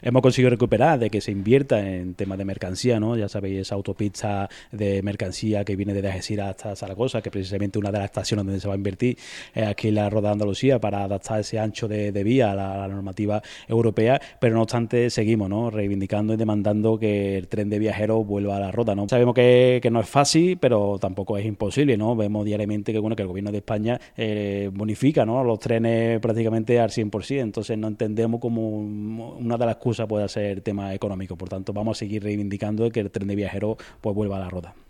Hemos conseguido recuperar de que se invierta en temas de mercancía, ¿no? Ya sabéis, esa autopista de mercancía que viene desde Algeciras hasta Zaragoza, que precisamente una de las estaciones donde se va a invertir es aquí en la Ruta de Andalucía para adaptar ese ancho de vía a la normativa europea, pero no obstante seguimos, ¿no? Reivindicando y demandando que el tren de viajeros vuelva a la ruta, ¿no? Sabemos que no es fácil, pero tampoco es imposible, ¿no? Vemos diariamente que, bueno, que el gobierno de España bonifica, ¿no?, los trenes prácticamente al 100%, entonces no entendemos como una de las cosas puede ser el tema económico. Por tanto, vamos a seguir reivindicando que el tren de viajeros pues vuelva a la ruta.